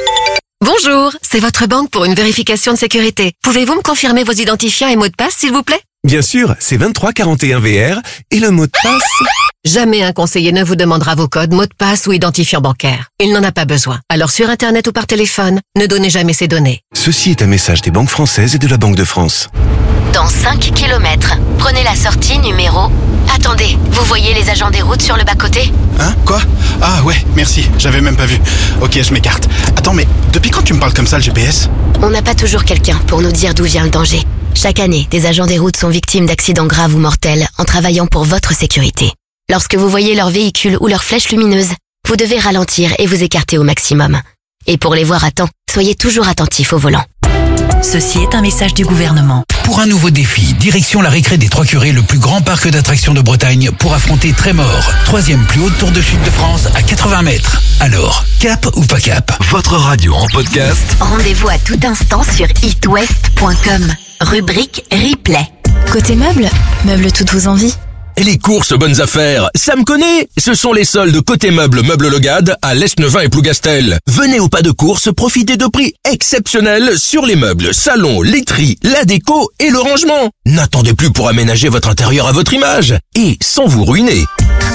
Bonjour, c'est votre banque pour une vérification de sécurité. Pouvez-vous me confirmer vos identifiants et mots de passe, s'il vous plaît? Bien sûr, c'est vingt-trois quarante et un V R et le mot de passe... Jamais un conseiller ne vous demandera vos codes, mots de passe ou identifiant bancaire. Il n'en a pas besoin. Alors sur Internet ou par téléphone, ne donnez jamais ces données. Ceci est un message des banques françaises et de la Banque de France. Dans cinq kilomètres, prenez la sortie numéro... Attendez, vous voyez les agents des routes sur le bas-côté? Hein? Quoi? Ah ouais, merci, j'avais même pas vu. Ok, je m'écarte. Attends, mais depuis quand tu me parles comme ça, le G P S? On n'a pas toujours quelqu'un pour nous dire d'où vient le danger. Chaque année, des agents des routes sont victimes d'accidents graves ou mortels en travaillant pour votre sécurité. Lorsque vous voyez leur véhicule ou leur flèche lumineuse, vous devez ralentir et vous écarter au maximum. Et pour les voir à temps, soyez toujours attentifs au volant. Ceci est un message du gouvernement. Pour un nouveau défi, direction la récré des Trois-Curés, le plus grand parc d'attractions de Bretagne, pour affronter Trémor, troisième plus haute tour de chute de France à quatre-vingts mètres. Alors, cap ou pas cap? Votre radio en podcast. Rendez-vous à tout instant sur it west point com. Rubrique replay. Côté meubles, meubles toutes vos envies. Et les courses bonnes affaires, ça me connaît. Ce sont les soldes côté meubles Meubles Logade à l'Est-Neuvin et Plougastel. Venez au pas de course, profitez de prix exceptionnels sur les meubles, salons, laiterie, la déco et le rangement. N'attendez plus pour aménager votre intérieur à votre image et sans vous ruiner.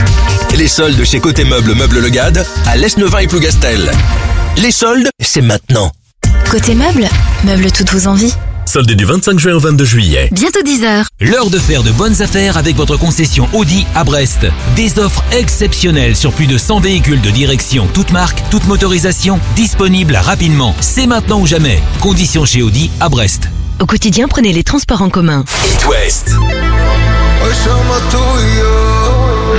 Les soldes chez côté meubles Meubles Logade à l'Est-Neuvin et Plougastel. Les soldes, c'est maintenant. Côté meubles, meubles toutes vos envies. Solde du vingt-cinq juin au vingt-deux juillet. Bientôt dix heures. L'heure de faire de bonnes affaires avec votre concession Audi à Brest. Des offres exceptionnelles sur plus de cent véhicules de direction, toutes marques, toutes motorisations, disponibles rapidement. C'est maintenant ou jamais. Conditions chez Audi à Brest. Au quotidien, prenez les transports en commun. It West. Hoy somos tú y yo.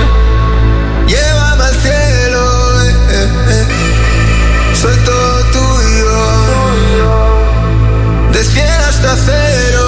Mm. Llévame al cielo. Eh, eh, eh. Soy todo tuyo. De cien hasta cero.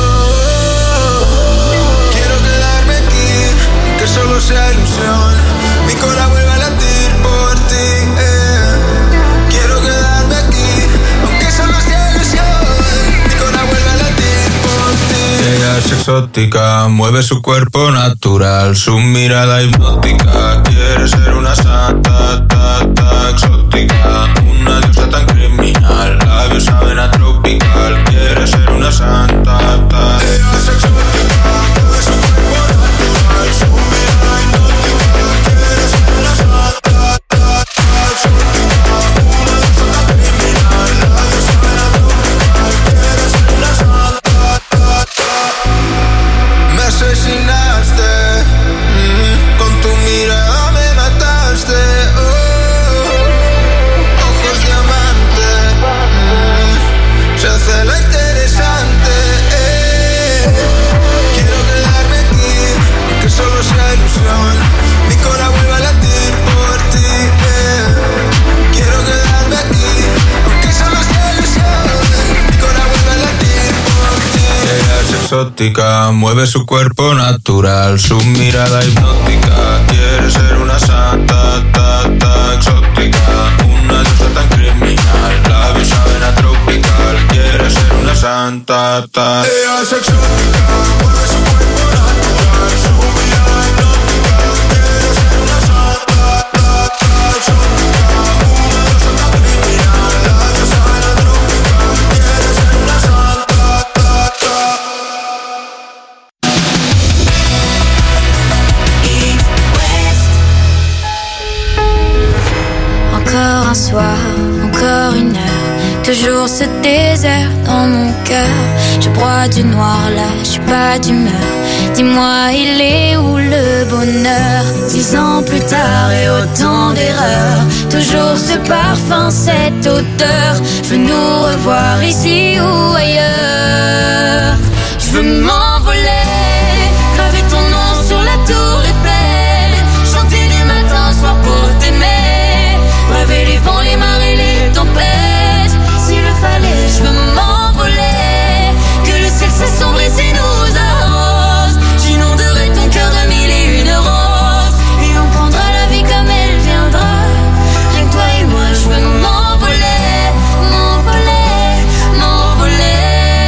Quiero quedarme aquí, que solo sea ilusión. Mi corazón vuelve a latir por ti. Eh. Quiero quedarme aquí, aunque solo sea ilusión. Mi corazón vuelve a latir por ti. Ella es exótica, mueve su cuerpo natural, su mirada hipnótica. Quiere ser una santa, ta, ta, exótica. Una diosa tan criminal, labios saben a tropical. Quiere ser una santa, ta. Ella es exótica, mueve su cuerpo natural, su mirada hipnótica. Quiere ser una santa, ta, ta, exótica. Una diosa tan criminal, labios saben a tropical. Quiere ser una santa, ta, ta. Me asesinaste, mm, con tu mirada me mataste. Oh, ojos diamante, mm, se hace la interesante. Eh. Quiero quedarme aquí, aunque solo sea ilusión. Mi corazón vuelve a latir por ti. Eh. Quiero quedarme aquí, aunque solo sea ilusión. Mi corazón vuelve a latir por ti. Ella es exótica, mueve su cuerpo natural, su mirada hipnótica. Quiere ser una santa, ta, ta, exótica. Una diosa tan criminal, labios saben a tropical. Quiere ser una santa, ta. Ella es exótica, mueve su cuerpo natural, su mirada hipnótica. Quiere ser una santa, ta, ta, exótica. Una diosa tan criminal, labios saben a tropical. Quiere ser una santa, ta, ta. Encore un soir, encore une heure toujours ce désert dans mon cœur. Je broie du noir là, je suis pas d'humeur. Dis-moi, il est où le bonheur? Dix ans plus tard et autant d'erreurs, toujours ce parfum, cette odeur. Je veux nous revoir ici ou ailleurs. Je veux m'envoler, graver ton nom sur la tour Eiffel, chanter du matin au soir pour t'aimer, braver les vents, les marées, les tempêtes. S'il le fallait, je veux m'envoler, que le ciel s'assombrit et nous arrose. J'inonderai ton cœur de mille et une roses, et on prendra la vie comme elle viendra. Rien que toi et moi, je veux m'envoler, m'envoler, m'envoler.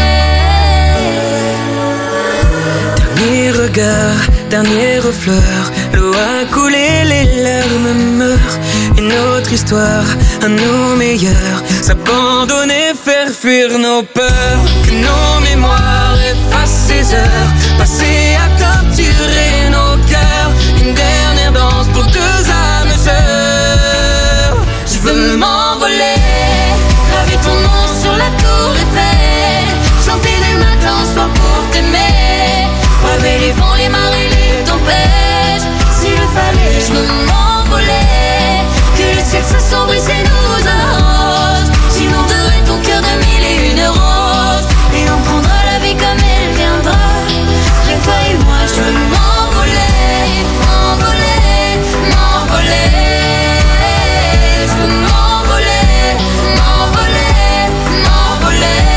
Dernier regard, dernière fleur, l'eau a coulé, les larmes meurent. Une autre histoire, à nos meilleurs, s'abandonner, faire fuir nos peurs. Que nos mémoires effacent ces heures passées à torturer nos cœurs. Une dernière danse pour deux âmes sœurs. Je veux m'envoler, graver ton nom sur la tour Eiffel, chanter du matin au soir pour t'aimer, braver les vents, les marées, les tempêtes. S'il le fallait, je veux m'envoler, que le ciel s'assombrisse et nous arrose. J'inonderai ton cœur de mille et une roses, et on prendra la vie comme elle viendra. Rien que toi et moi, je veux m'envoler, m'envoler, m'envoler. Je veux m'envoler, m'envoler, m'envoler.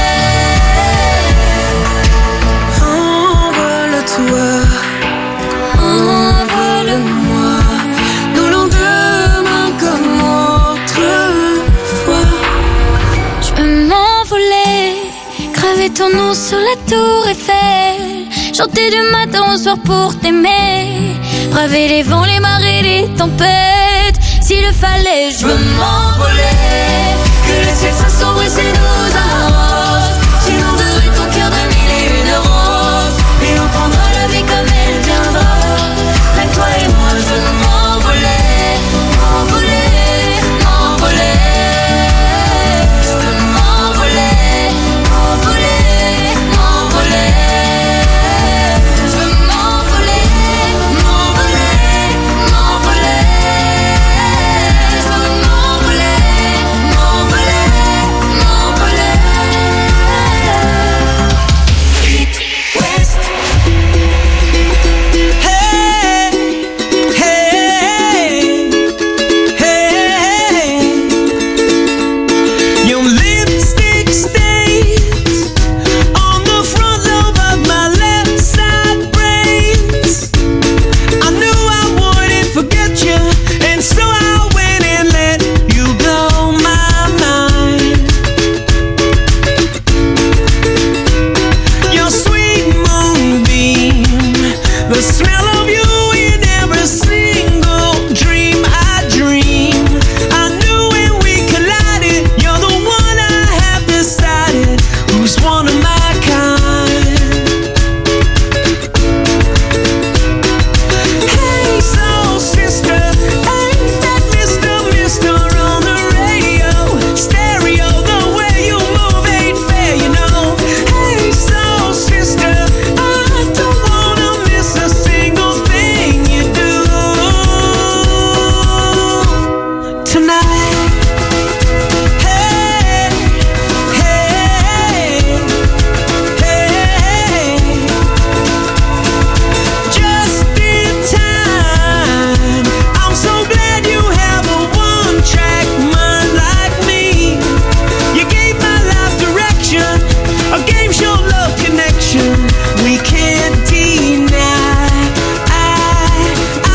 Envole-toi, envole-moi, nos lendemains comme autrefois. Je veux m'envoler, graver ton nom sur la tour Eiffel, chanter du matin au soir pour t'aimer, braver les vents, les marées, les tempêtes. S'il le fallait, je veux m'envoler, que le ciel s'assombrisse et nous arrose. J'inonderai ton cœur de mille et une roses, et on prendra la vie comme elle viendra. Avec toi et moi, je veux m'envoler, m'envoler, m'envoler. Je veux m'envoler, m'envoler, m'envoler. Je veux m'envoler, m'envoler, m'envoler. Je veux m'envoler, m'envoler, m'envoler. It West. Hey, hey, hey. Your lipstick stains on the front lobe of my left side brains. I knew I wouldn't forget you, and so I went and let you blow my mind. Your sweet moonbeam, the smell of you in every single dream I dream. I knew when we collided, you're the one I have decided who's one of my kind. Hey, soul sister, ain't that Mister Mister on the radio? Stereo, the way you move ain't fair, you know. Hey, soul sister, I don't wanna miss a single thing you do tonight. Hey, hey, hey. Just in time. I'm so glad you have a one-track mind like me. You gave my life direction, a game show love connection we can't deny. I, I,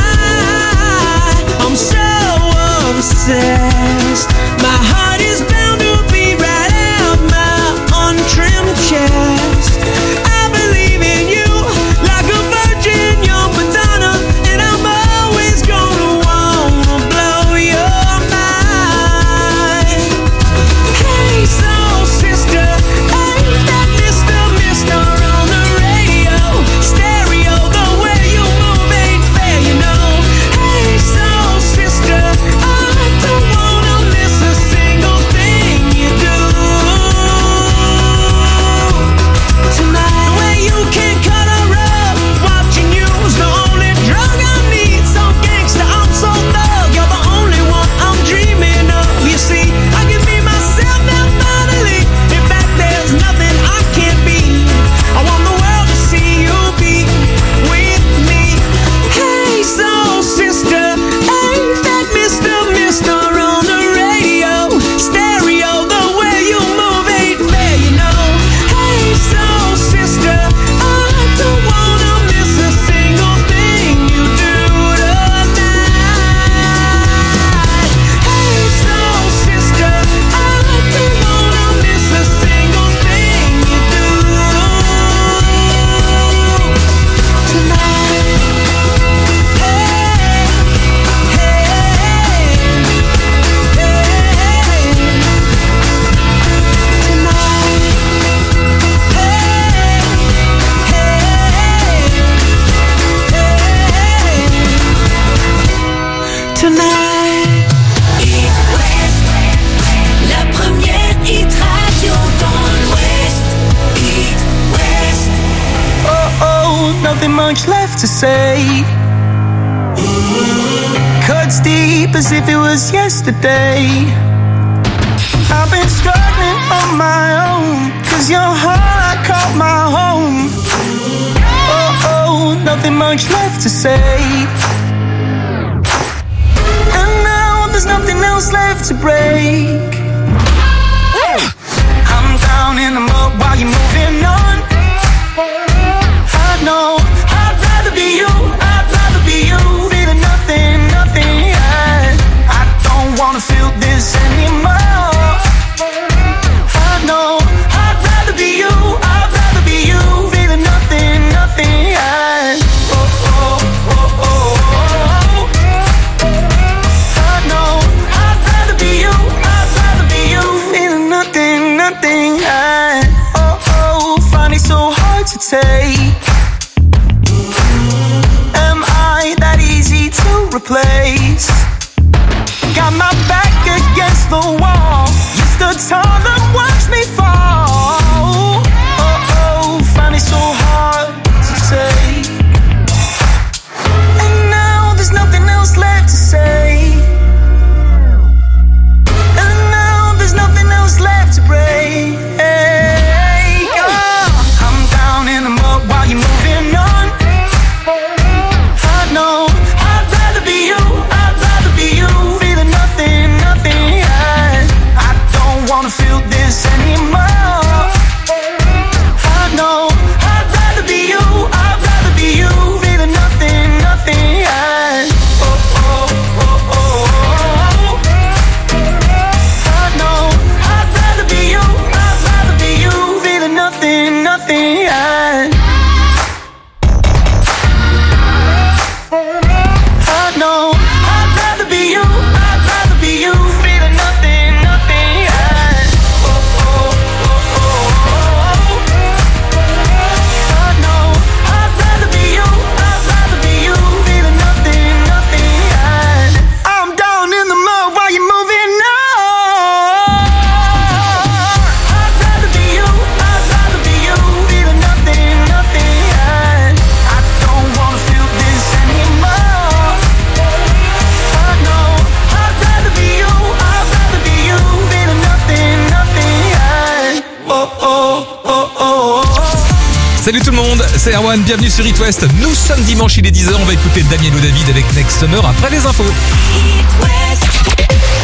I'm so obsessed. My heart is bound to beat right out my untrimmed chest. I believe in you like a virgin, young Madonna, and I'm always gonna wanna blow your mind. Hey, soul sister, ain't that Mister Mister on the radio? Stereo, the way you move ain't fair, you know. Hey, soul sister, I don't wanna left to say. Cuts deep as if it was yesterday. I've been struggling on my own, cause your heart caught my home. Oh, oh, nothing much left to say. And now there's nothing else left to break. I'm down in the mud while you're moving on. I know I'd rather be you, I'd rather be you. Feeling nothing, nothing, yeah. I don't wanna feel this anymore. I know I'd rather be you, I'd rather be you. Feeling nothing, nothing, yeah. Oh, oh, oh, oh, oh. I know I'd rather be you, I'd rather be you. Feeling nothing, nothing, yeah. Oh, oh, find it so hard to take. Am I that easy to replace? Got my back against the wall. You stood tall and watched me fall. Oh, oh, find it so hard to say. And now there's nothing else left to say. And now there's nothing else left to break. Oh, I'm down in the mud while you're moving on. I know I'd rather be you, I'd rather be you. Feeling nothing, nothing, yeah. I don't wanna feel this anymore. I know I'd rather be you, I'd rather be you. Feeling nothing, nothing, yeah. Oh, oh, oh, oh, oh. I know I'd rather be you, I'd rather be you. Feeling nothing, nothing, yeah. I know I'd rather be you, I'd rather be you. Feeling nothing, nothing, yeah. Oh, oh, oh, oh, oh. I know I'd rather be you, I'd rather be you. Feeling nothing, nothing, yeah. I'm down in the mud while you're moving on. I'd rather be you, I'd rather be you. Feeling nothing, nothing, yeah. I don't wanna feel this anymore. I know I'd rather be you, I'd rather be you. Feeling nothing, nothing, yeah. Oh, oh, oh, oh, oh. Salut tout le monde, c'est Erwan, bienvenue sur It West. Nous sommes dimanche, il est dix heures, on va écouter Damien ou David avec Next Summer après les infos.